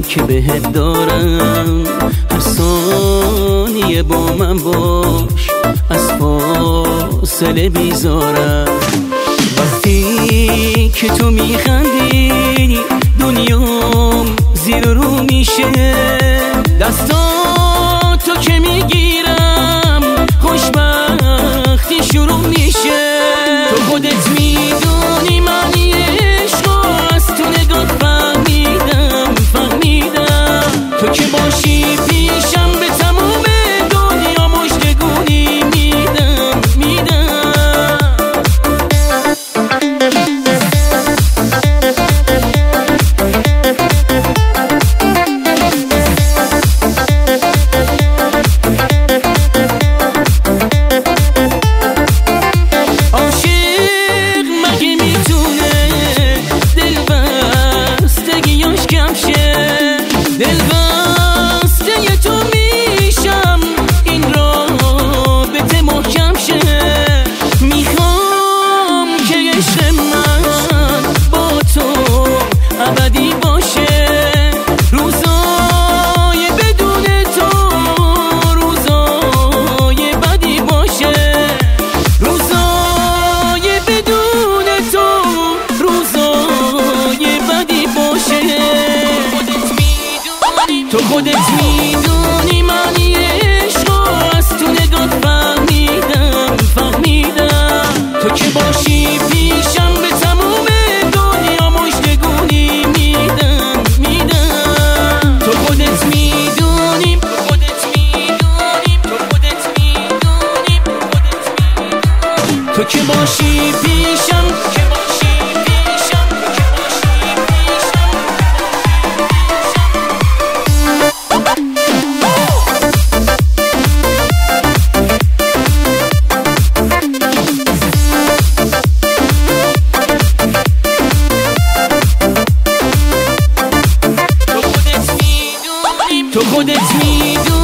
که بهت دارم. هر ثانیه با من باش، از فاصله بیزارم. وقتی که تو میخندی دنیام زیر رو میشه. دستاتو که میگیرم خوشبختی شروع میشه. تو خودت میدونی معنی عشق و از تو نگاه فهمیدم. تو که باشی پیشم به تموم دنیا مژدگونی میدم. عاشق مگه میتونه دل بستگیاش کم شه؟ دلبسته تو میشم این رابطه محکم شه. میخوام که عشق من با تو ابدی باشه. روزای بدون تو روزای بدی باشه. روزای بدون تو روزای بدی باشه. تو خودت میدونی معنی عشق و از تو نگاه فهمیدم. تو که باشی پیشم به تموم دنیا مژدگونی میدم. تو خودت میدونی تو که باشی پیشم. تو خودت میدونی